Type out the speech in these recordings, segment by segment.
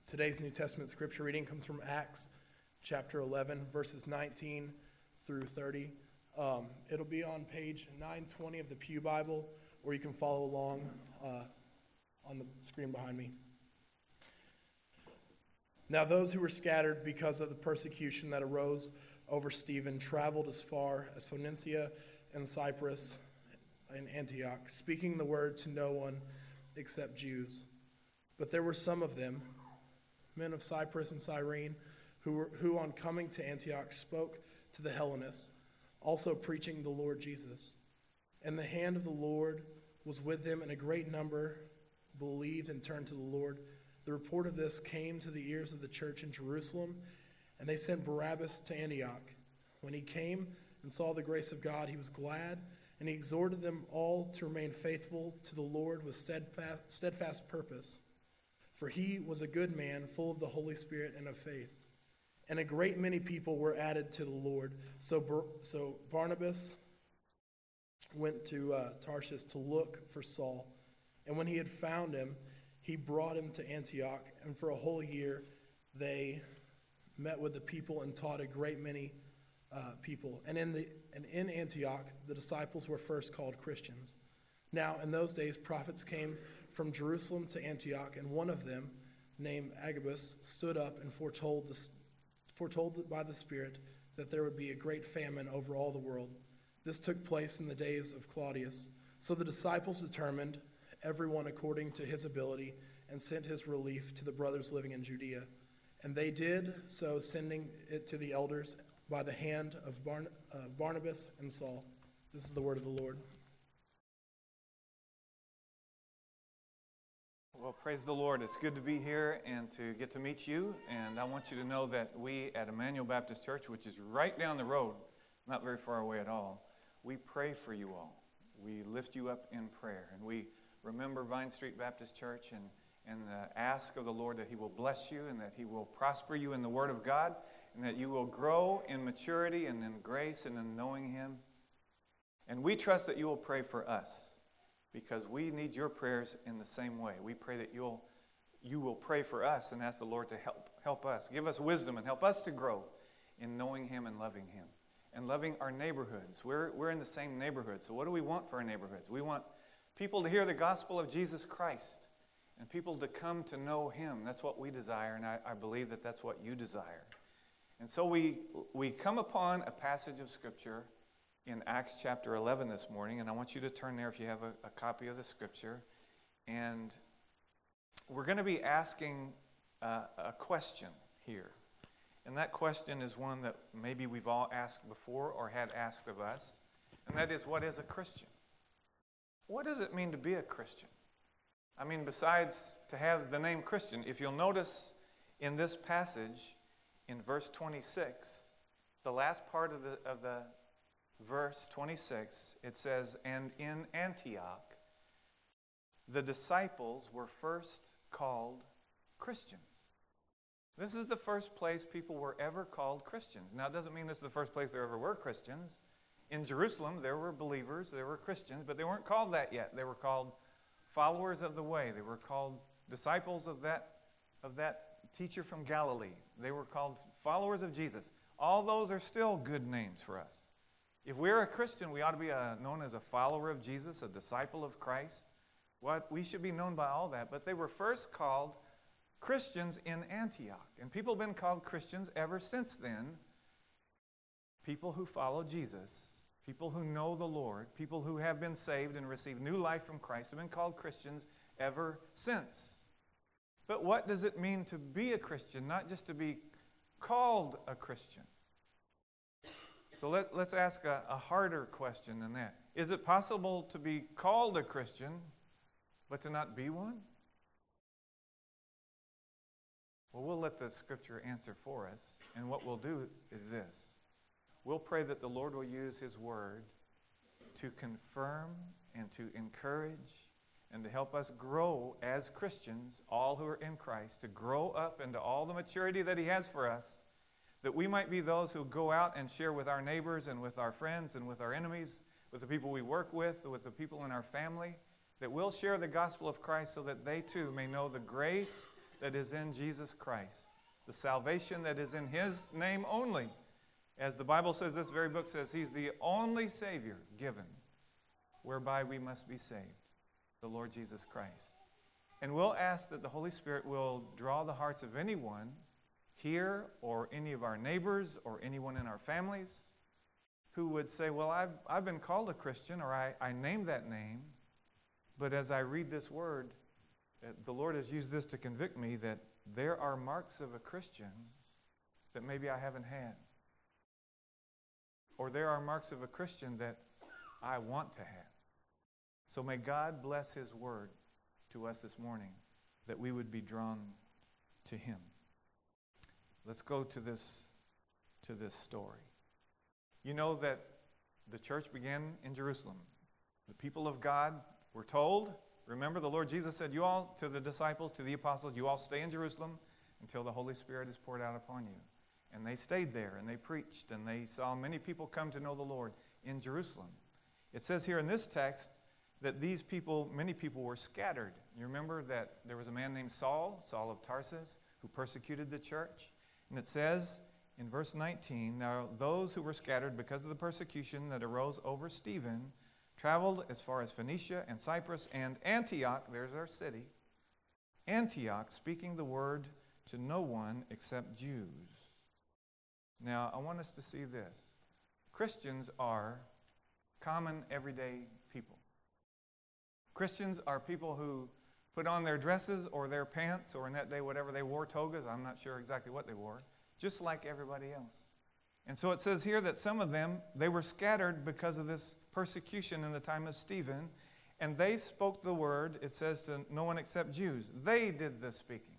Today's New Testament scripture reading comes from Acts chapter 11, verses 19 through 30. It'll be on page 920 of the Pew Bible, or you can follow along on the screen behind me. Now those who were scattered because of the persecution that arose over Stephen traveled as far as Phoenicia and Cyprus and Antioch, speaking the word to no one except Jews. But there were some of them, men of Cyprus and Cyrene, who on coming to Antioch spoke to the Hellenists, also preaching the Lord Jesus. And the hand of the Lord was with them, and a great number believed and turned to the Lord. The report of this came to the ears of the church in Jerusalem, and they sent Barabbas to Antioch. When he came and saw the grace of God, he was glad, and he exhorted them all to remain faithful to the Lord with steadfast purpose. For he was a good man, full of the Holy Spirit and of faith. And a great many people were added to the Lord. So Barnabas went to Tarshish to look for Saul. And when he had found him, he brought him to Antioch. And for a whole year they met with the people and taught a great many people. And in Antioch the disciples were first called Christians. Now in those days prophets came from Jerusalem to Antioch, and one of them, named Agabus, stood up and foretold by the Spirit that there would be a great famine over all the world. This took place in the days of Claudius. So the disciples determined, everyone according to his ability, and sent his relief to the brothers living in Judea. And they did so, sending it to the elders by the hand of Barnabas and Saul. This is the word of the Lord. Well, praise the Lord. It's good to be here and to get to meet you. And I want you to know that we at Emmanuel Baptist Church, which is right down the road, not very far away at all, we pray for you all. We lift you up in prayer. And we remember Vine Street Baptist Church and ask of the Lord that he will bless you and that he will prosper you in the Word of God and that you will grow in maturity and in grace and in knowing him. And we trust that you will pray for us, because we need your prayers in the same way. We pray that you will pray for us and ask the Lord to help us. Give us wisdom and help us to grow in knowing him and loving him. And loving our neighborhoods. We're in the same neighborhood. So what do we want for our neighborhoods? We want people to hear the gospel of Jesus Christ and people to come to know him. That's what we desire, and I believe that that's what you desire. And so we come upon a passage of Scripture in Acts chapter 11 this morning, and I want you to turn there if you have a copy of the Scripture. And we're going to be asking a question here. And that question is one that maybe we've all asked before or had asked of us, and that is, what is a Christian? What does it mean to be a Christian? I mean, besides to have the name Christian, if you'll notice in this passage, in verse 26, the last part of the verse 26, it says, and in Antioch, the disciples were first called Christians. This is the first place people were ever called Christians. Now, it doesn't mean this is the first place there ever were Christians. In Jerusalem, there were believers, there were Christians, but they weren't called that yet. They were called followers of the way. They were called disciples of that teacher from Galilee. They were called followers of Jesus. All those are still good names for us. If we're a Christian, we ought to be known as a follower of Jesus, a disciple of Christ. We should be known by all that. But they were first called Christians in Antioch. And people have been called Christians ever since then. People who follow Jesus, people who know the Lord, people who have been saved and received new life from Christ have been called Christians ever since. But what does it mean to be a Christian, not just to be called a Christian? So let's ask a harder question than that. Is it possible to be called a Christian, but to not be one? Well, we'll let the Scripture answer for us. And what we'll do is this. We'll pray that the Lord will use his word to confirm and to encourage and to help us grow as Christians, all who are in Christ, to grow up into all the maturity that he has for us, that we might be those who go out and share with our neighbors and with our friends and with our enemies, with the people we work with the people in our family, that we'll share the gospel of Christ so that they too may know the grace that is in Jesus Christ, the salvation that is in his name only. As the Bible says, this very book says, he's the only Savior given whereby we must be saved, the Lord Jesus Christ. And we'll ask that the Holy Spirit will draw the hearts of anyone here or any of our neighbors or anyone in our families who would say, well, I've been called a Christian, or I named that name, but as I read this word, the Lord has used this to convict me that there are marks of a Christian that maybe I haven't had. Or there are marks of a Christian that I want to have. So may God bless his word to us this morning, that we would be drawn to him. Let's go to this story. You know that the church began in Jerusalem. The people of God were told, remember the Lord Jesus said, you all, to the disciples, to the apostles, you all stay in Jerusalem until the Holy Spirit is poured out upon you. And they stayed there, and they preached, and they saw many people come to know the Lord in Jerusalem. It says here in this text that these people, many people were scattered. You remember that there was a man named Saul of Tarsus, who persecuted the church. And it says in verse 19, now those who were scattered because of the persecution that arose over Stephen traveled as far as Phoenicia and Cyprus and Antioch, there's our city, Antioch, speaking the word to no one except Jews. Now, I want us to see this. Christians are common, everyday people. Christians are people who put on their dresses or their pants, or in that day, whatever they wore, togas, I'm not sure exactly what they wore, just like everybody else. And so it says here that some of them, they were scattered because of this persecution in the time of Stephen, and they spoke the word, it says, to no one except Jews. They did the speaking.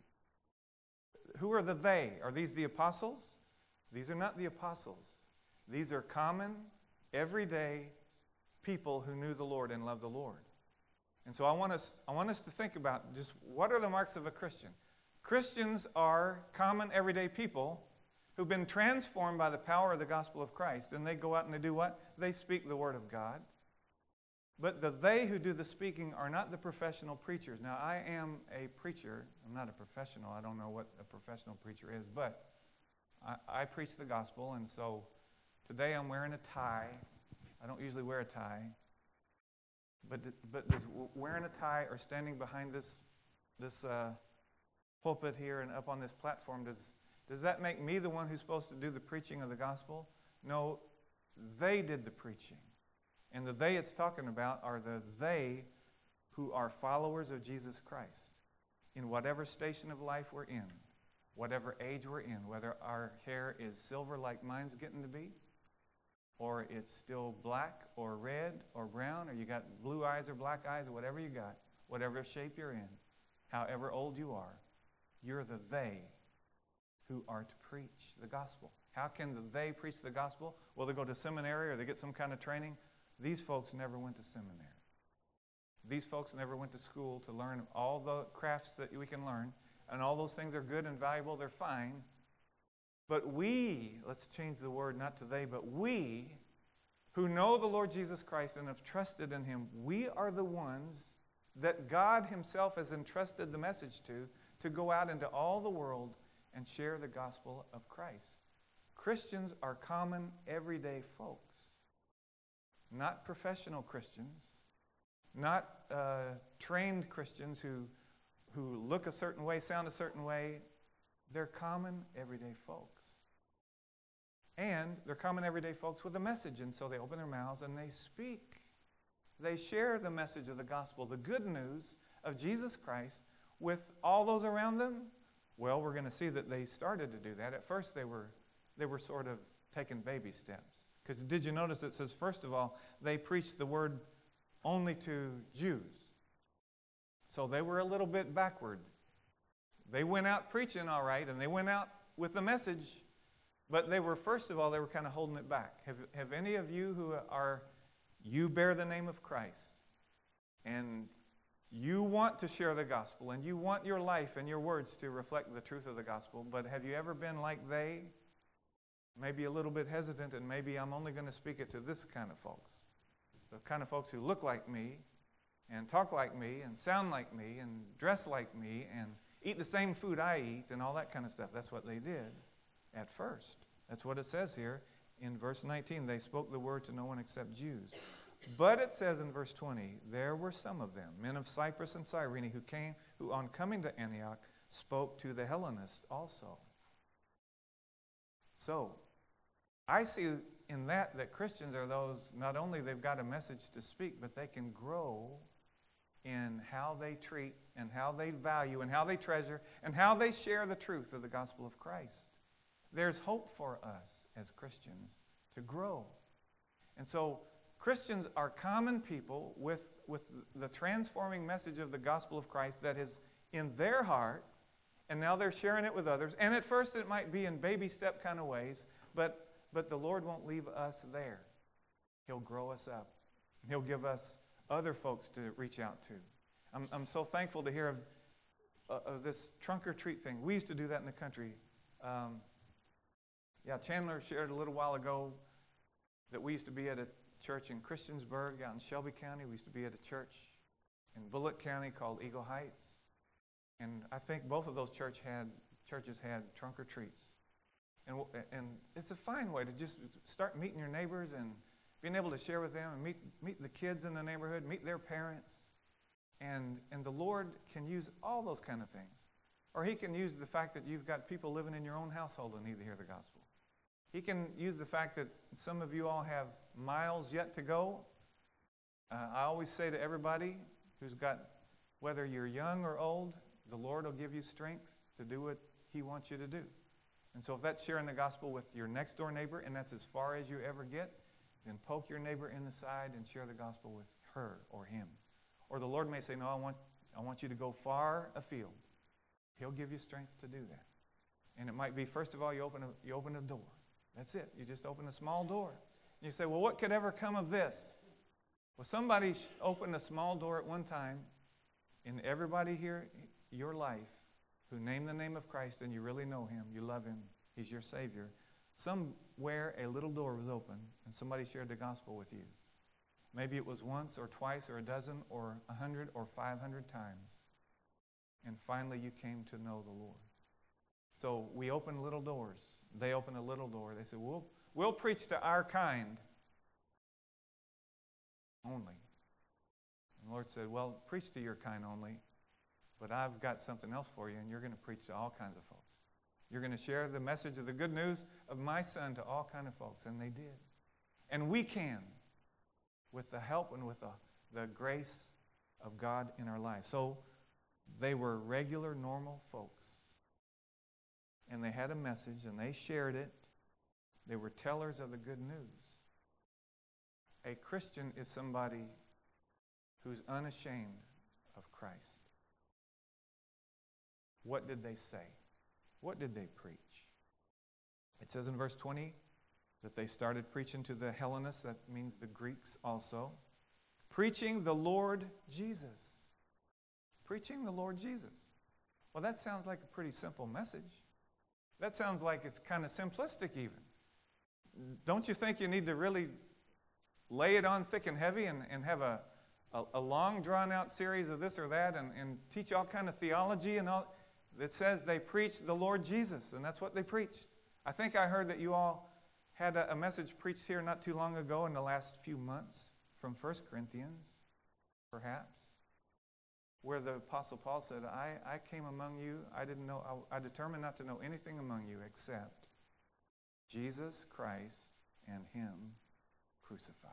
Who are the they? Are these the apostles? These are not the apostles. These are common, everyday people who knew the Lord and loved the Lord. And so I want us to think about just what are the marks of a Christian. Christians are common, everyday people who've been transformed by the power of the gospel of Christ. And they go out and they do what? They speak the word of God. But the they who do the speaking are not the professional preachers. Now, I am a preacher. I'm not a professional. I don't know what a professional preacher is. But I preach the gospel. And so today I'm wearing a tie. I don't usually wear a tie. But does wearing a tie or standing behind this pulpit here and up on this platform, does that make me the one who's supposed to do the preaching of the gospel? No, they did the preaching. And the they it's talking about are the they who are followers of Jesus Christ in whatever station of life we're in, whatever age we're in, whether our hair is silver like mine's getting to be, or it's still black or red or brown, or you got blue eyes or black eyes, or whatever you got, whatever shape you're in, however old you are, you're the they who are to preach the gospel. How can the they preach the gospel? Well, they go to seminary or they get some kind of training. These folks never went to seminary. These folks never went to school to learn all the crafts that we can learn, and all those things are good and valuable, they're fine. But we, let's change the word, not to they, but we who know the Lord Jesus Christ and have trusted in him, we are the ones that God himself has entrusted the message to go out into all the world and share the gospel of Christ. Christians are common, everyday folks, not professional Christians, not trained Christians who look a certain way, sound a certain way. They're common, everyday folks. And they're common, everyday folks with a message, and so they open their mouths and they speak. They share the message of the gospel, the good news of Jesus Christ with all those around them. Well, we're going to see that they started to do that. At first, they were sort of taking baby steps. Because did you notice it says, first of all, they preached the word only to Jews. So they were a little bit backward. They went out preaching all right, and they went out with the message, but they were, first of all, they were kind of holding it back. Have any of you you bear the name of Christ, and you want to share the gospel, and you want your life and your words to reflect the truth of the gospel, but have you ever been like they? Maybe a little bit hesitant, and maybe I'm only going to speak it to this kind of folks. The kind of folks who look like me, and talk like me, and sound like me, and dress like me, and eat the same food I eat and all that kind of stuff. That's what they did at first. That's what it says here in verse 19. They spoke the word to no one except Jews. But it says in verse 20, there were some of them, men of Cyprus and Cyrene, who on coming to Antioch spoke to the Hellenists also. So, I see in that Christians are those, not only they've got a message to speak, but they can grow in how they treat and how they value and how they treasure and how they share the truth of the gospel of Christ. There's hope for us as Christians to grow. And so Christians are common people with the transforming message of the gospel of Christ that is in their heart, and now they're sharing it with others. And at first it might be in baby step kind of ways, but the Lord won't leave us there. He'll grow us up. He'll give us other folks to reach out to. I'm so thankful to hear of this trunk or treat thing. We used to do that in the country. Chandler shared a little while ago that we used to be at a church in Christiansburg out in Shelby County. We used to be at a church in Bullitt County called Eagle Heights. And I think both of those churches had trunk or treats. And it's a fine way to just start meeting your neighbors and being able to share with them and meet the kids in the neighborhood, meet their parents. And the Lord can use all those kind of things. Or He can use the fact that you've got people living in your own household who need to hear the gospel. He can use the fact that some of you all have miles yet to go. I always say to everybody who's got, whether you're young or old, the Lord will give you strength to do what He wants you to do. And so if that's sharing the gospel with your next door neighbor, and that's as far as you ever get, then poke your neighbor in the side and share the gospel with her or him. Or the Lord may say, no, I want you to go far afield. He'll give you strength to do that. And it might be, first of all, you open a door. That's it. You just open a small door. And you say, well, what could ever come of this? Well, somebody opened a small door at one time, and everybody here, your life, who name the name of Christ and you really know Him, you love Him, He's your Savior, somewhere a little door was open and somebody shared the gospel with you. Maybe it was once or twice or a dozen or 100 or 500 times. And finally you came to know the Lord. So we open little doors. They open a little door. They said, we'll preach to our kind only. And the Lord said, well, preach to your kind only. But I've got something else for you, and you're going to preach to all kinds of folks. You're going to share the message of the good news of my Son to all kinds of folks. And they did. And we can, with the help and with the grace of God in our lives. So they were regular, normal folks. And they had a message, and they shared it. They were tellers of the good news. A Christian is somebody who's unashamed of Christ. What did they say? What did they preach? It says in verse 20 that they started preaching to the Hellenists. That means the Greeks also. Preaching the Lord Jesus. Preaching the Lord Jesus. Well, that sounds like a pretty simple message. That sounds like it's kind of simplistic even. Don't you think you need to really lay it on thick and heavy and have a long drawn-out series of this or that and teach all kind of theology and all? It says they preached the Lord Jesus, and that's what they preached. I think I heard that you all had a message preached here not too long ago in the last few months from 1 Corinthians, perhaps, where the Apostle Paul said, I came among you, I determined not to know anything among you except Jesus Christ and Him crucified.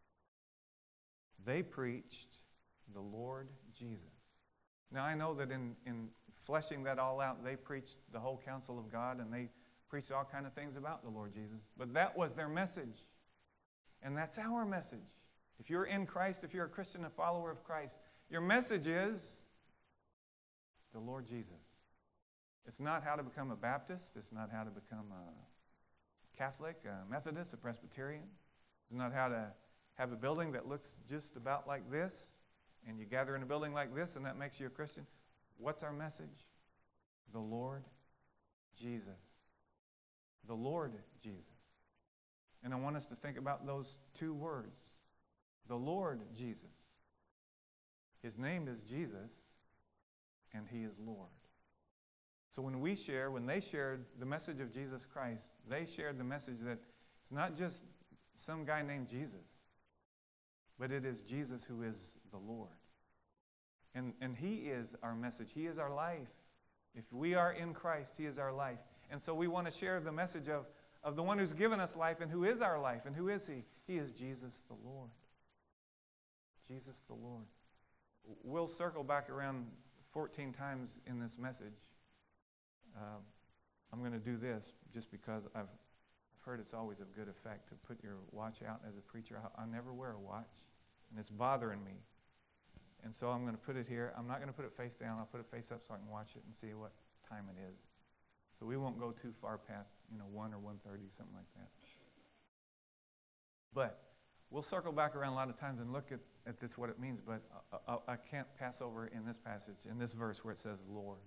They preached the Lord Jesus. Now I know that in fleshing that all out, they preached the whole counsel of God and they preached all kinds of things about the Lord Jesus. But that was their message. And that's our message. If you're in Christ, if you're a Christian, a follower of Christ, your message is the Lord Jesus. It's not how to become a Baptist. It's not how to become a Catholic, a Methodist, a Presbyterian. It's not how to have a building that looks just about like this, and you gather in a building like this, and that makes you a Christian. What's our message? The Lord Jesus. The Lord Jesus. And I want us to think about those two words. The Lord Jesus. His name is Jesus, and He is Lord. So when they shared the message of Jesus Christ, they shared the message that it's not just some guy named Jesus, but it is Jesus who is the Lord. And He is our message. He is our life. If we are in Christ, He is our life. And so we want to share the message of the one who's given us life and who is our life. And who is He? He is Jesus the Lord. Jesus the Lord. We'll circle back around 14 times in this message. I'm going to do this just because I've heard it's always of good effect to put your watch out as a preacher. I never wear a watch, and it's bothering me. And so I'm going to put it here. I'm not going to put it face down. I'll put it face up so I can watch it and see what time it is. So we won't go too far past, 1 or 1:30, something like that. But we'll circle back around a lot of times and look at this, what it means. But I can't pass over in this passage, in this verse where it says Lord.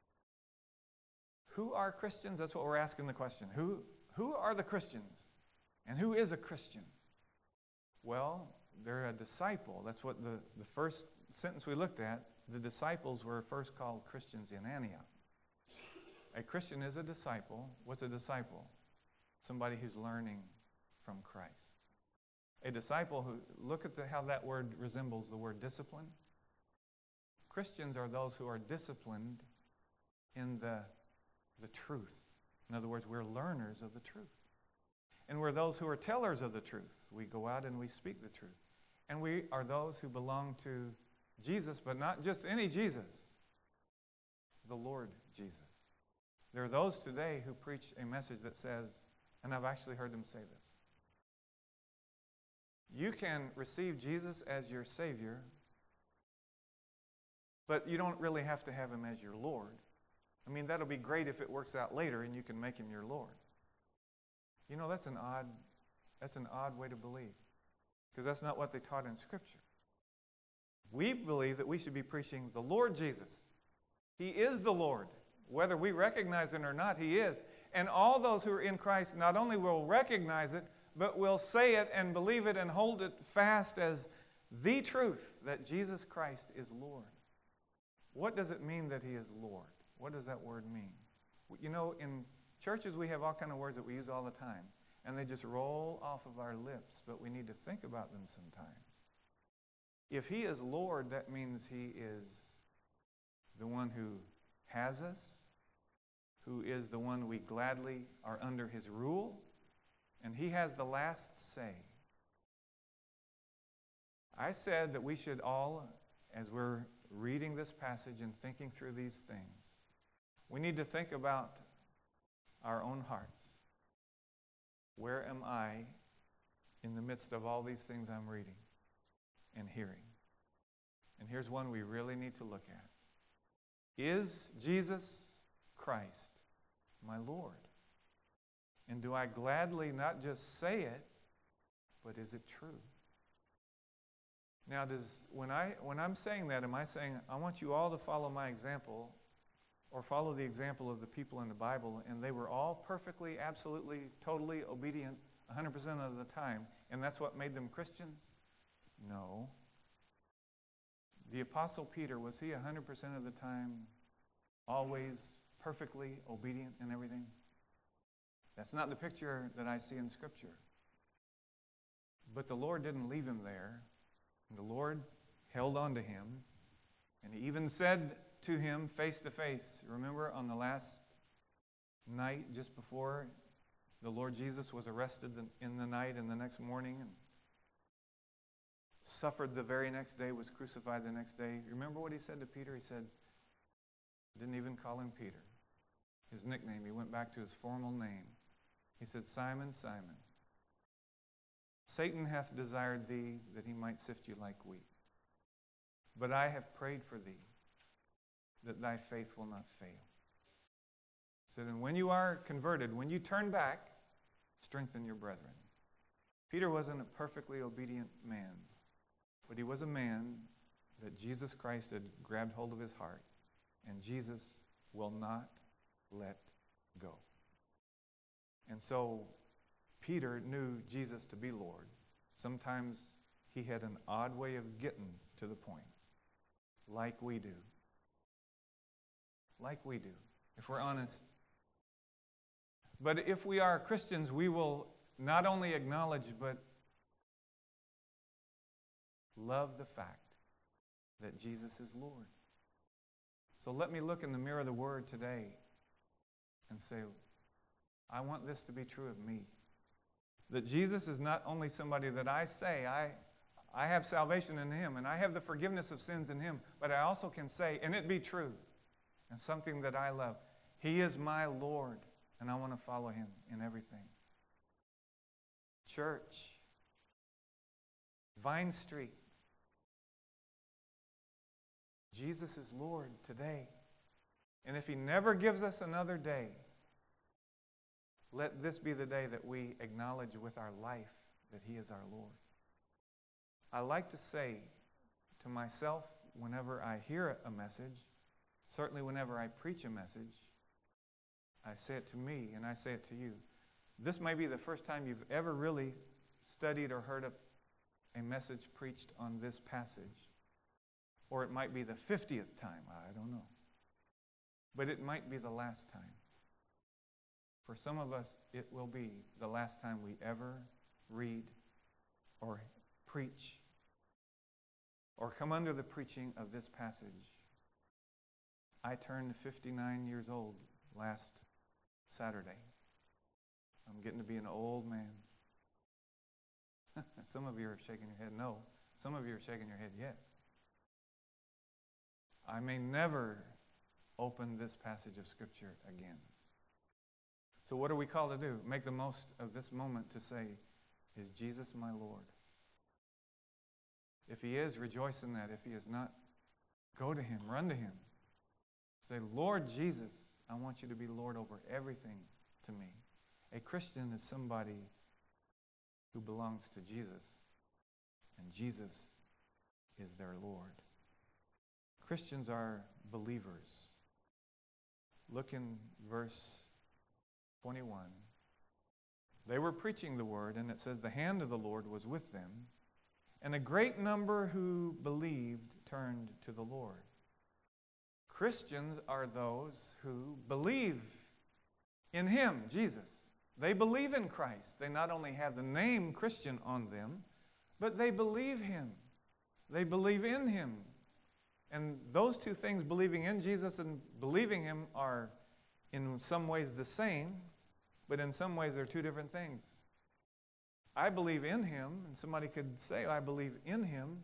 Who are Christians? That's what we're asking the question. Who are the Christians? And who is a Christian? Well, they're a disciple. That's what the first sentence we looked at. The disciples were first called Christians in Antioch. A Christian is a disciple. What's a disciple? Somebody who's learning from Christ. A disciple who, look at how that word resembles the word discipline. Christians are those who are disciplined in the truth. In other words, we're learners of the truth. And we're those who are tellers of the truth. We go out and we speak the truth. And we are those who belong to Jesus, but not just any Jesus, the Lord Jesus. There are those today who preach a message that says, and I've actually heard them say this, you can receive Jesus as your Savior, but you don't really have to have Him as your Lord. I mean, that'll be great if it works out later and you can make Him your Lord. That's an odd way to believe, because that's not what they taught in Scripture. We believe that we should be preaching the Lord Jesus. He is the Lord. Whether we recognize it or not, He is. And all those who are in Christ not only will recognize it, but will say it and believe it and hold it fast as the truth that Jesus Christ is Lord. What does it mean that He is Lord? What does that word mean? In churches we have all kinds of words that we use all the time, and they just roll off of our lips, but we need to think about them sometimes. If He is Lord, that means He is the one who has us, who is the one we gladly are under His rule, and He has the last say. I said that we should all, as we're reading this passage and thinking through these things, we need to think about our own hearts. Where am I in the midst of all these things I'm reading and hearing? And here's one we really need to look at. Is Jesus Christ my Lord? And do I gladly not just say it, but is it true? Now, when I'm saying that, am I saying, I want you all to follow my example, or follow the example of the people in the Bible, and they were all perfectly, absolutely, totally obedient 100% of the time, and that's what made them Christians? No. The Apostle Peter, was he 100% of the time always perfectly obedient in everything? That's not the picture that I see in Scripture. But the Lord didn't leave him there. The Lord held on to him, and He even said to him face to face, remember on the last night just before the Lord Jesus was arrested in the night and the next morning and suffered the very next day, was crucified the next day. Remember what He said to Peter? He said, didn't even call him Peter. His nickname, He went back to his formal name. He said, Simon, Simon, Satan hath desired thee that he might sift you like wheat. But I have prayed for thee, that thy faith will not fail. He said, and when you are converted, when you turn back, strengthen your brethren. Peter wasn't a perfectly obedient man, but he was a man that Jesus Christ had grabbed hold of his heart, and Jesus will not let go. And so Peter knew Jesus to be Lord. Sometimes he had an odd way of getting to the point, like we do. Like we do. if we're honest. But if we are Christians, we will not only acknowledge, but love the fact that Jesus is Lord. So let me look in the mirror of the Word today and say, I want this to be true of me. That Jesus is not only somebody that I say, I have salvation in Him, and I have the forgiveness of sins in Him, but I also can say, and it be true, and something that I love, He is my Lord, and I want to follow Him in everything. Church, Vine Street, Jesus is Lord today. And if He never gives us another day, let this be the day that we acknowledge with our life that He is our Lord. I like to say to myself whenever I hear a message, certainly whenever I preach a message, I say it to me and I say it to you. This may be the first time you've ever really studied or heard a message preached on this passage. Or it might be the 50th time, I don't know. But it might be the last time. For some of us, it will be the last time we ever read or preach or come under the preaching of this passage. I turned 59 years old last Saturday. I'm getting to be an old man. Some of you are shaking your head no. Some of you are shaking your head yes. I may never open this passage of Scripture again. So what are we called to do? Make the most of this moment to say, is Jesus my Lord? If He is, rejoice in that. If He is not, go to Him, run to Him. Say, Lord Jesus, I want You to be Lord over everything to me. A Christian is somebody who belongs to Jesus, and Jesus is their Lord. Christians are believers. Look in verse 21. They were preaching the word, and it says, the hand of the Lord was with them, and a great number who believed turned to the Lord. Christians are those who believe in Him, Jesus. They believe in Christ. They not only have the name Christian on them, but they believe Him. They believe in Him. And those two things, believing in Jesus and believing Him, are in some ways the same, but in some ways they're two different things. I believe in Him, and somebody could say, I believe in Him.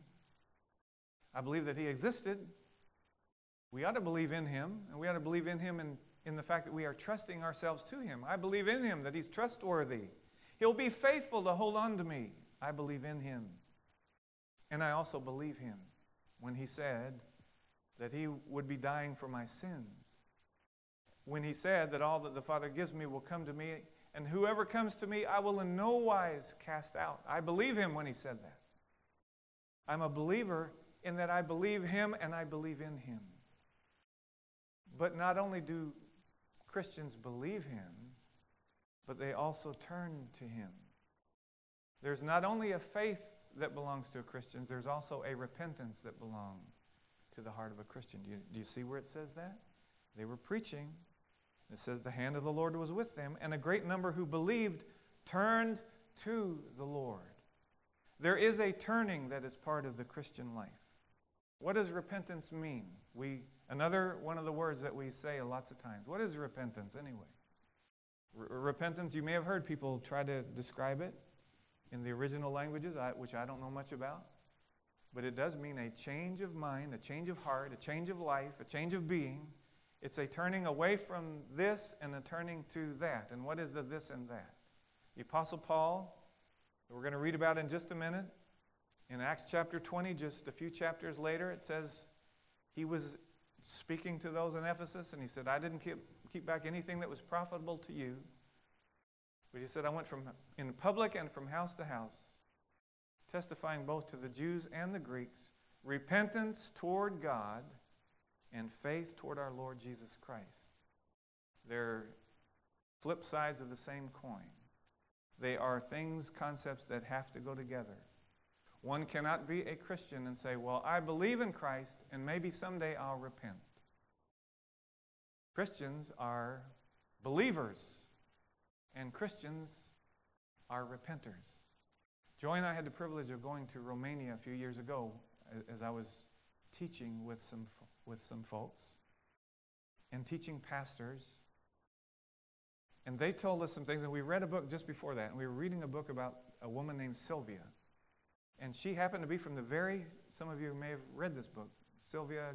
I believe that He existed. We ought to believe in Him, and we ought to believe in Him in the fact that we are trusting ourselves to Him. I believe in Him, that He's trustworthy. He'll be faithful to hold on to me. I believe in Him. And I also believe Him when He said that He would be dying for my sins. When He said that all that the Father gives me will come to me, and whoever comes to me I will in no wise cast out. I believe Him when He said that. I'm a believer in that I believe Him and I believe in Him. But not only do Christians believe Him, but they also turn to Him. There's not only a faith that belongs to a Christian, there's also a repentance that belongs to the heart of a Christian. Do you see where it says that? They were preaching. It says the hand of the Lord was with them, and a great number who believed turned to the Lord. There is a turning that is part of the Christian life. What does repentance mean? Another one of the words that we say lots of times. What is repentance anyway? Repentance, you may have heard people try to describe it in the original languages, which I don't know much about. But it does mean a change of mind, a change of heart, a change of life, a change of being. It's a turning away from this and a turning to that. And what is the this and that? The Apostle Paul, that we're going to read about in just a minute, in Acts chapter 20, just a few chapters later, it says he was speaking to those in Ephesus, and he said, I didn't keep back anything that was profitable to you. But he said, I went in public and from house to house, testifying both to the Jews and the Greeks, repentance toward God and faith toward our Lord Jesus Christ. They're flip sides of the same coin. They are things, concepts that have to go together. One cannot be a Christian and say, well, I believe in Christ, and maybe someday I'll repent. Christians are believers, and Christians are repenters. Joy and I had the privilege of going to Romania a few years ago as I was teaching with some folks and teaching pastors. And they told us some things, and we read a book just before that, and we were reading a book about a woman named Sylvia. And she happened to be from some of you may have read this book. Sylvia,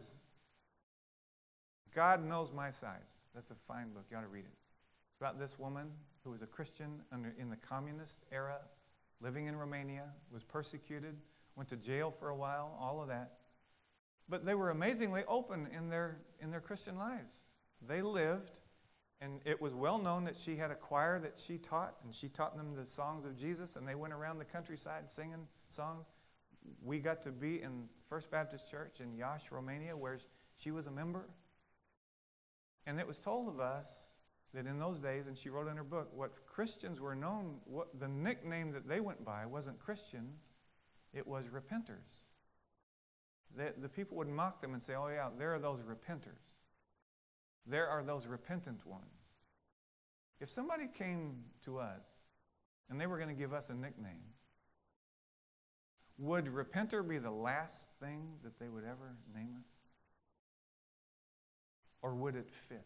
God Knows My Size. That's a fine book. You ought to read it. It's about this woman who was a Christian in the communist era, living in Romania, was persecuted, went to jail for a while, all of that. But they were amazingly open in their Christian lives. They lived, and it was well known that she had a choir that she taught, and she taught them the songs of Jesus, and they went around the countryside singing songs. We got to be in First Baptist Church in Iași, Romania, where she was a member. And it was told of us that in those days, and she wrote in her book, what Christians were known, what the nickname that they went by wasn't Christian, it was repenters. The people would mock them and say, oh yeah, there are those repenters. There are those repentant ones. If somebody came to us and they were going to give us a nickname, would repenter be the last thing that they would ever name us? Or would it fit?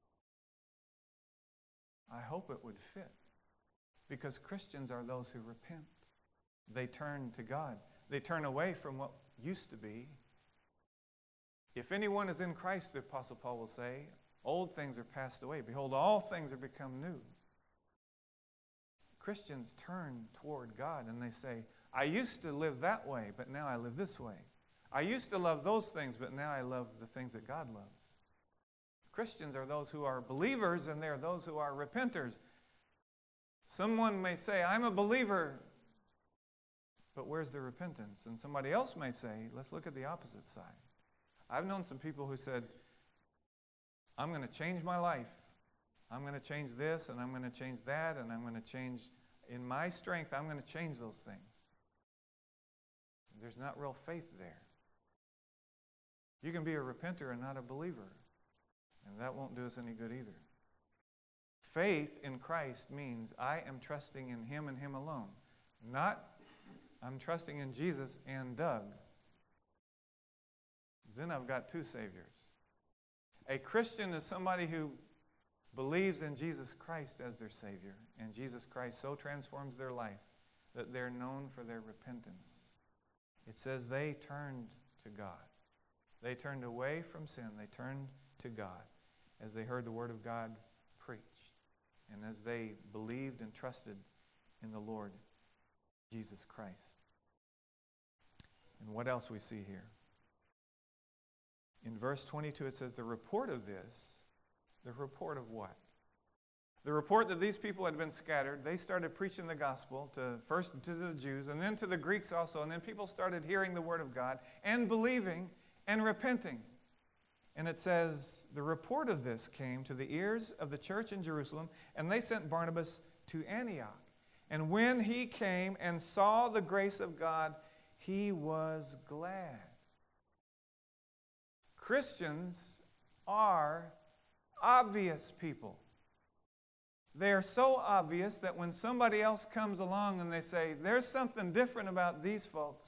I hope it would fit. Because Christians are those who repent. They turn to God. They turn away from what used to be. If anyone is in Christ, the Apostle Paul will say, old things are passed away. Behold, all things are become new. Christians turn toward God and they say, I used to live that way, but now I live this way. I used to love those things, but now I love the things that God loves. Christians are those who are believers, and they are those who are repenters. Someone may say, I'm a believer, but where's the repentance? And somebody else may say, let's look at the opposite side. I've known some people who said, I'm going to change my life. I'm going to change this, and I'm going to change that, and I'm going to change, in my strength, I'm going to change those things. There's not real faith there. You can be a repenter and not a believer, and that won't do us any good either. Faith in Christ means I am trusting in Him and Him alone. Not I'm trusting in Jesus and Doug. Then I've got two saviors. A Christian is somebody who believes in Jesus Christ as their Savior, and Jesus Christ so transforms their life that they're known for their repentance. It says they turned to God. They turned away from sin. They turned to God as they heard the Word of God preached and as they believed and trusted in the Lord Jesus Christ. And what else we see here? In verse 22 it says, the report of this, the report of what? The report that these people had been scattered. They started preaching the gospel first to the Jews and then to the Greeks also. And then people started hearing the word of God and believing and repenting. And it says, the report of this came to the ears of the church in Jerusalem, and they sent Barnabas to Antioch. And when he came and saw the grace of God, he was glad. Christians are obvious people. They are so obvious that when somebody else comes along and they say, there's something different about these folks,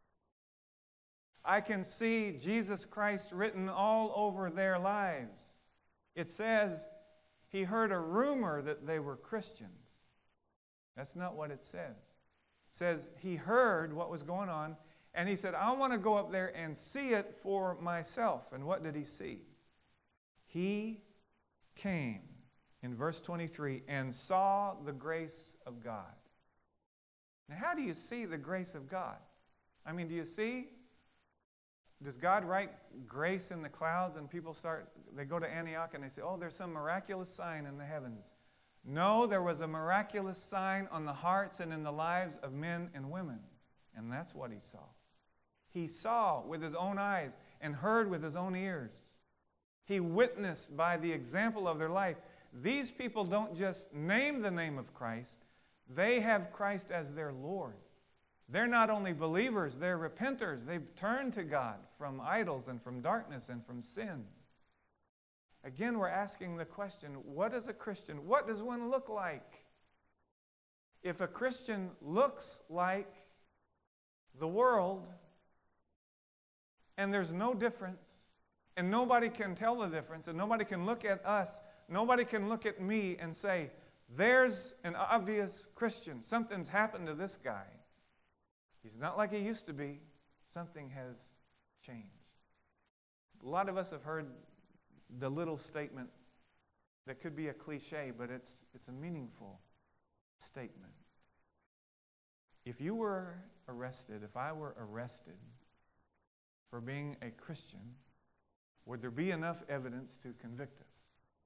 I can see Jesus Christ written all over their lives. It says he heard a rumor that they were Christians. That's not what it says. It says he heard what was going on, and he said, I want to go up there and see it for myself. And what did he see? He came, in verse 23, and saw the grace of God. Now, how do you see the grace of God? I mean, do you see? Does God write grace in the clouds and people they go to Antioch and they say, oh, there's some miraculous sign in the heavens. No, there was a miraculous sign on the hearts and in the lives of men and women. And that's what he saw. He saw with his own eyes and heard with his own ears. He witnessed by the example of their life. These people don't just name the name of Christ. They have Christ as their Lord. They're not only believers, they're repenters. They've turned to God from idols and from darkness and from sin. Again, we're asking the question, what is a Christian? What does one look like? If a Christian looks like the world, and there's no difference, and nobody can tell the difference, and nobody can look at us, nobody can look at me and say, there's an obvious Christian. Something's happened to this guy. He's not like he used to be. Something has changed. A lot of us have heard the little statement that could be a cliche, but it's a meaningful statement. If you were arrested, if I were arrested for being a Christian, would there be enough evidence to convict us?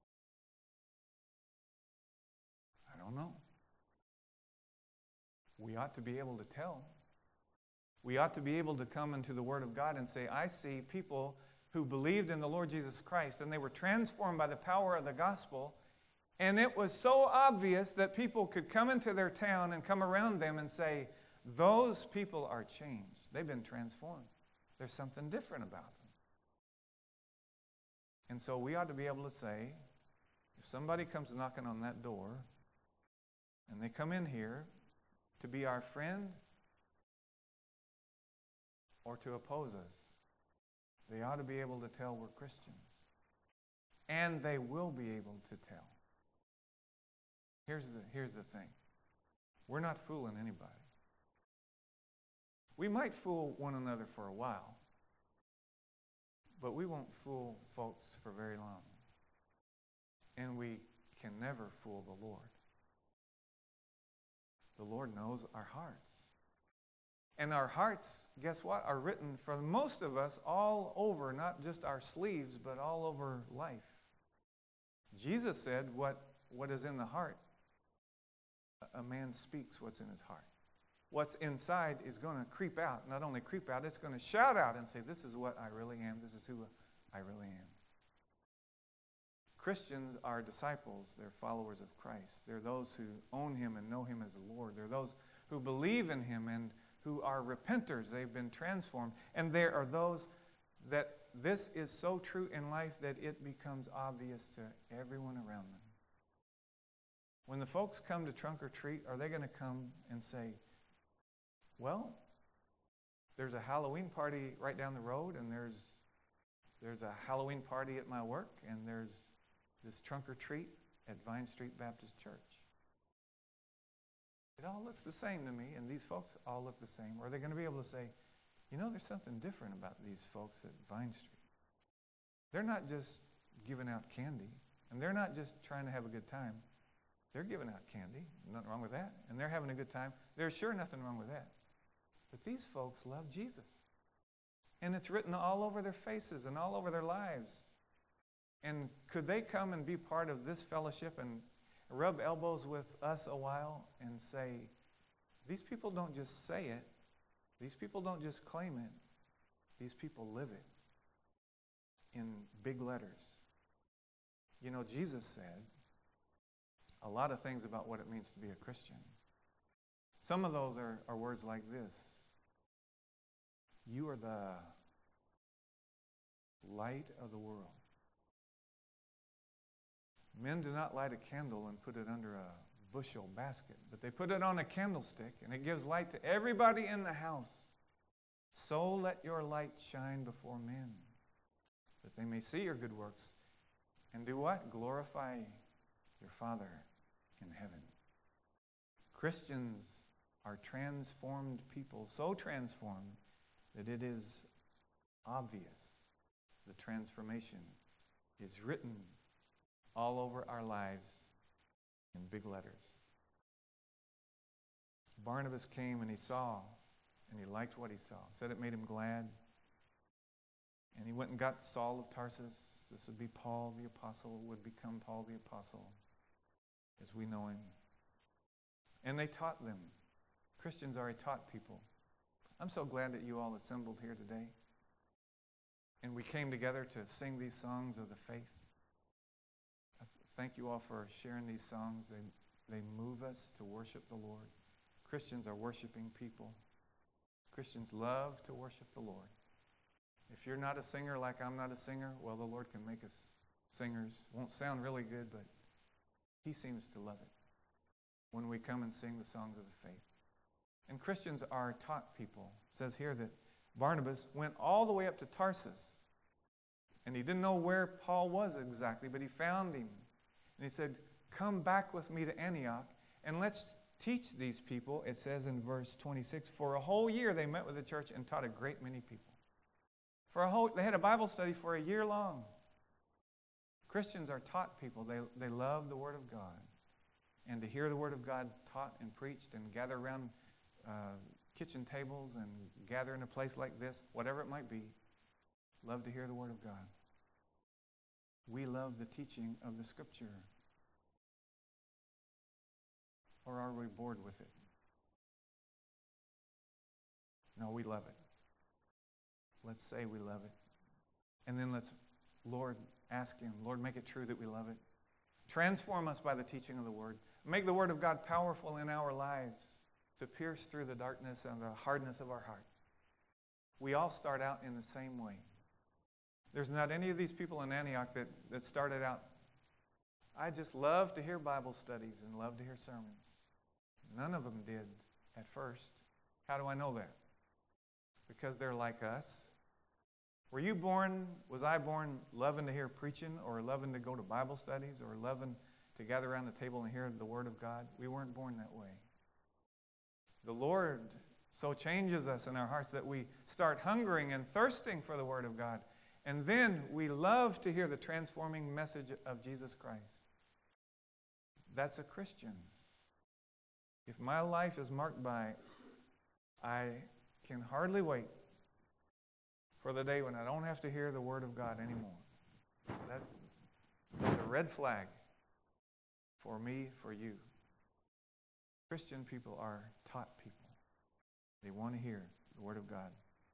I don't know. We ought to be able to tell. We ought to be able to come into the Word of God and say, I see people who believed in the Lord Jesus Christ, and they were transformed by the power of the gospel, and it was so obvious that people could come into their town and come around them and say, those people are changed. They've been transformed. There's something different about them. And so we ought to be able to say, if somebody comes knocking on that door, and they come in here to be our friend or to oppose us, they ought to be able to tell we're Christians. And they will be able to tell. Here's the thing. We're not fooling anybody. We might fool one another for a while, but we won't fool folks for very long. And we can never fool the Lord. The Lord knows our hearts. And our hearts, guess what, are written for most of us all over, not just our sleeves, but all over life. Jesus said, what is in the heart, a man speaks what's in his heart. What's inside is going to creep out. Not only creep out, it's going to shout out and say, this is what I really am. This is who I really am. Christians are disciples. They're followers of Christ. They're those who own Him and know Him as the Lord. They're those who believe in Him and who are repenters. They've been transformed. And there are those that this is so true in life that it becomes obvious to everyone around them. When the folks come to trunk or treat, are they going to come and say, well, there's a Halloween party right down the road, and there's a Halloween party at my work, and there's this trunk or treat at Vine Street Baptist Church. It all looks the same to me, and these folks all look the same. Or are they going to be able to say, you know, there's something different about these folks at Vine Street. They're not just giving out candy, and they're not just trying to have a good time. They're giving out candy. Nothing wrong with that. And they're having a good time. There's sure nothing wrong with that. But these folks love Jesus. And it's written all over their faces and all over their lives. And could they come and be part of this fellowship and rub elbows with us a while and say, these people don't just say it. These people don't just claim it. These people live it in big letters. You know, Jesus said a lot of things about what it means to be a Christian. Some of those are words like this. You are the light of the world. Men do not light a candle and put it under a bushel basket, but they put it on a candlestick, and it gives light to everybody in the house. So let your light shine before men, that they may see your good works and do what? Glorify your Father in heaven. Christians are transformed people, so transformed that it is obvious. The transformation is written all over our lives in big letters. Barnabas came and he saw, and he liked what he saw. Said it made him glad. And he went and got Saul of Tarsus. This would be Paul the Apostle, would become Paul the Apostle as we know him. And they taught them. Christians are a taught people. I'm so glad that you all assembled here today. And we came together to sing these songs of the faith. Thank you all for sharing these songs. They move us to worship the Lord. Christians are worshiping people. Christians love to worship the Lord. If you're not a singer like I'm not a singer, well, the Lord can make us singers. Won't sound really good, but he seems to love it when we come and sing the songs of the faith. And Christians are taught people. It says here that Barnabas went all the way up to Tarsus. And he didn't know where Paul was exactly, but he found him. And he said, come back with me to Antioch, and let's teach these people. It says in verse 26, for a whole year they met with the church and taught a great many people. They had a Bible study for a year long. Christians are taught people. They love the Word of God. And to hear the Word of God taught and preached and gather around kitchen tables and gather in a place like this, whatever it might be, love to hear the Word of God. We love the teaching of the Scripture. Or are we bored with it? No, we love it. Let's say we love it. And then let's, Lord, ask Him, Lord, make it true that we love it. Transform us by the teaching of the Word. Make the Word of God powerful in our lives to pierce through the darkness and the hardness of our heart. We all start out in the same way. There's not any of these people in Antioch that started out, I just love to hear Bible studies and love to hear sermons. None of them did at first. How do I know that? Because they're like us. Was I born loving to hear preaching or loving to go to Bible studies or loving to gather around the table and hear the Word of God? We weren't born that way. The Lord so changes us in our hearts that we start hungering and thirsting for the Word of God. And then we love to hear the transforming message of Jesus Christ. That's a Christian. If my life is marked by, I can hardly wait for the day when I don't have to hear the Word of God anymore. That's a red flag for me, for you. Christian people are taught people. They want to hear the Word of God.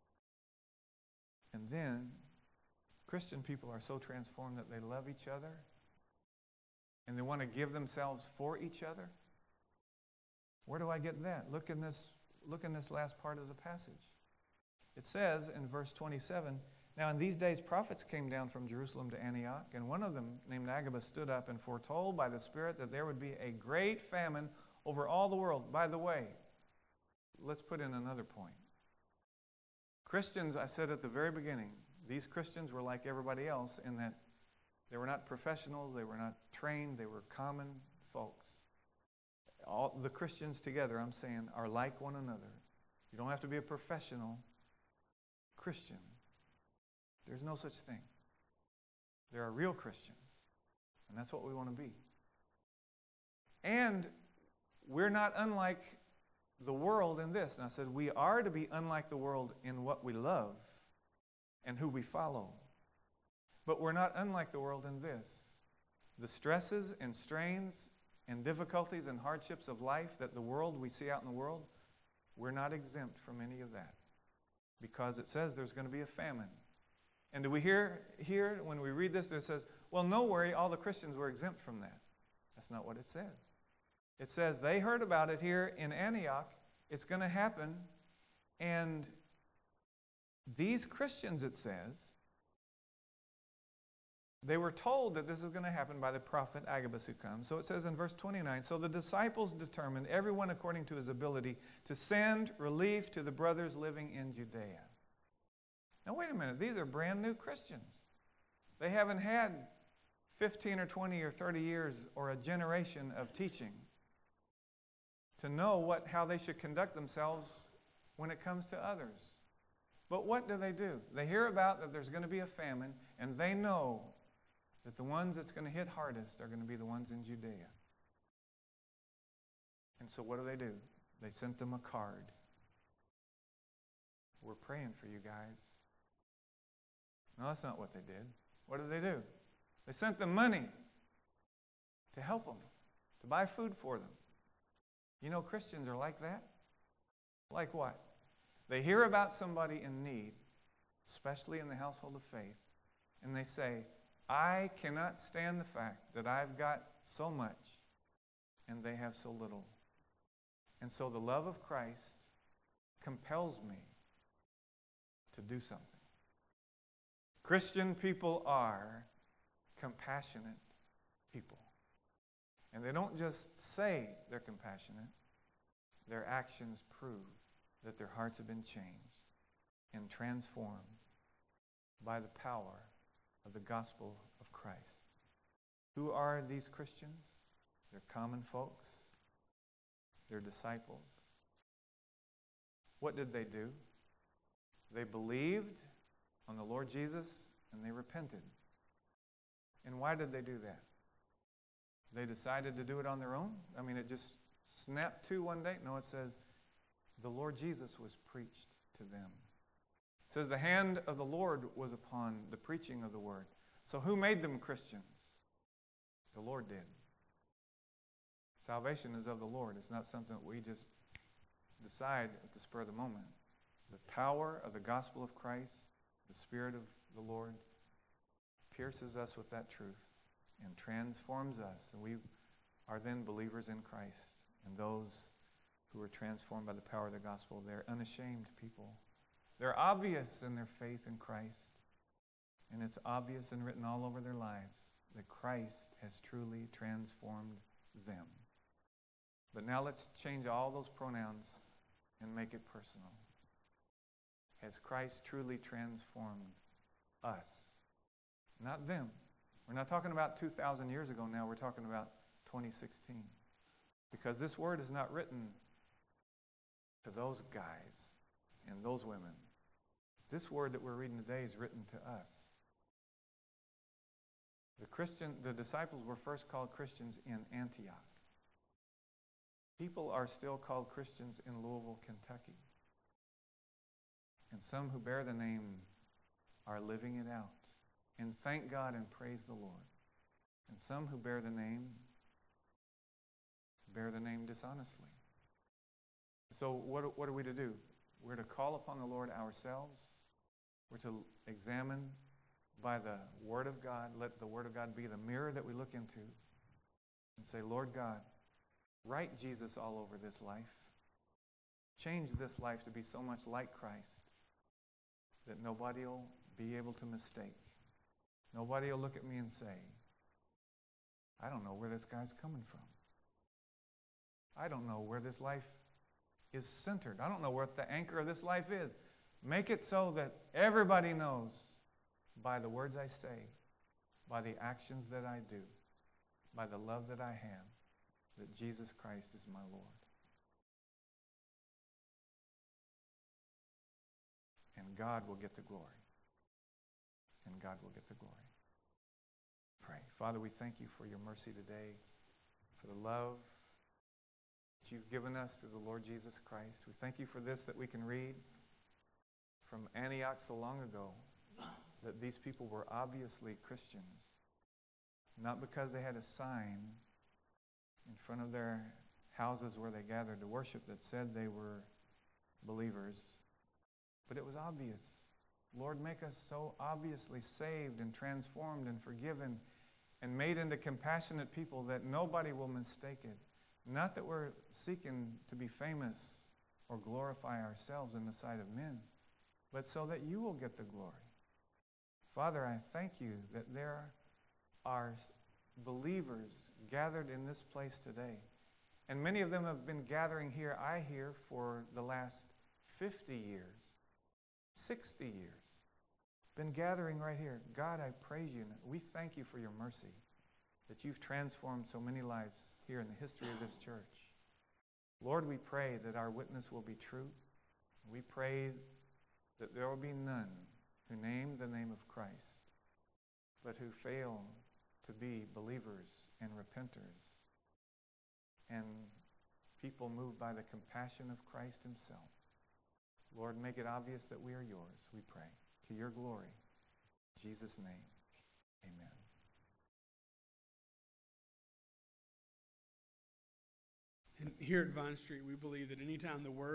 And then Christian people are so transformed that they love each other and they want to give themselves for each other. Where do I get that? Look in this last part of the passage. It says in verse 27, now in these days prophets came down from Jerusalem to Antioch, and one of them, named Agabus, stood up and foretold by the Spirit that there would be a great famine over all the world. By the way, let's put in another point. Christians, I said at the very beginning, these Christians were like everybody else in that they were not professionals, they were not trained, they were common folks. All the Christians together, I'm saying, are like one another. You don't have to be a professional Christian. There's no such thing. There are real Christians, and that's what we want to be. And we're not unlike the world in this. And I said we are to be unlike the world in what we love and who we follow. But we're not unlike the world in this. The stresses and strains and difficulties and hardships of life that the world we see out in the world, we're not exempt from any of that. Because it says there's going to be a famine. And do we hear here when we read this, it says, well, no worry, all the Christians were exempt from that. That's not what it says. It says they heard about it here in Antioch. It's going to happen. And these Christians, it says, they were told that this is going to happen by the prophet Agabus who comes. So it says in verse 29, so the disciples determined, everyone according to his ability, to send relief to the brothers living in Judea. Now wait a minute, these are brand new Christians. They haven't had 15 or 20 or 30 years or a generation of teaching to know how they should conduct themselves when it comes to others. But what do? They hear about that there's going to be a famine, and they know that the ones that's going to hit hardest are going to be the ones in Judea. And so what do? They sent them a card. We're praying for you guys. No, that's not what they did. What did? They sent them money to help them, to buy food for them. You know, Christians are like that. Like what? They hear about somebody in need, especially in the household of faith, and they say, I cannot stand the fact that I've got so much and they have so little. And so the love of Christ compels me to do something. Christian people are compassionate people. And they don't just say they're compassionate. Their actions prove that their hearts have been changed and transformed by the power of the gospel of Christ. Who are these Christians? They're common folks. They're disciples. What did they do? They believed on the Lord Jesus and they repented. And why did they do that? They decided to do it on their own? I mean, it just snapped to one day? No, it says the Lord Jesus was preached to them. It says the hand of the Lord was upon the preaching of the word. So who made them Christians? The Lord did. Salvation is of the Lord. It's not something that we just decide at the spur of the moment. The power of the gospel of Christ, the Spirit of the Lord, pierces us with that truth and transforms us. And we are then believers in Christ. And those who are transformed by the power of the gospel, they're unashamed people. They're obvious in their faith in Christ. And it's obvious and written all over their lives that Christ has truly transformed them. But now let's change all those pronouns and make it personal. Has Christ truly transformed us? Not them. We're not talking about 2,000 years ago now. We're talking about 2016. Because this word is not written to those guys and those women. This word that we're reading today is written to us. The disciples were first called Christians in Antioch. People are still called Christians in Louisville, Kentucky. And some who bear the name are living it out. And thank God and praise the Lord. And some who bear the name dishonestly. So what are we to do? We're to call upon the Lord ourselves. We're to examine by the Word of God. Let the Word of God be the mirror that we look into. And say, Lord God, write Jesus all over this life. Change this life to be so much like Christ that nobody will be able to mistake. Nobody will look at me and say, I don't know where this guy's coming from. I don't know where this life is centered. I don't know what the anchor of this life is. Make it so that everybody knows by the words I say, by the actions that I do, by the love that I have, that Jesus Christ is my Lord. And God will get the glory. And God will get the glory. Pray. Father, we thank you for your mercy today, for the love that you've given us through the Lord Jesus Christ. We thank you for this that we can read from Antioch so long ago, that these people were obviously Christians, not because they had a sign in front of their houses where they gathered to worship that said they were believers, but it was obvious. Lord, make us so obviously saved and transformed and forgiven and made into compassionate people that nobody will mistake it. Not that we're seeking to be famous or glorify ourselves in the sight of men, but so that you will get the glory. Father, I thank you that there are believers gathered in this place today. And many of them have been gathering here, I hear, for the last 50 years, 60 years. Been gathering right here. God, I praise you. We thank you for your mercy, that you've transformed so many lives here in the history of this church. Lord, we pray that our witness will be true. We pray that there will be none who name the name of Christ, but who fail to be believers and repenters and people moved by the compassion of Christ himself. Lord, make it obvious that we are yours, we pray, to your glory. In Jesus' name, amen. And here at Vine Street, we believe that anytime the Word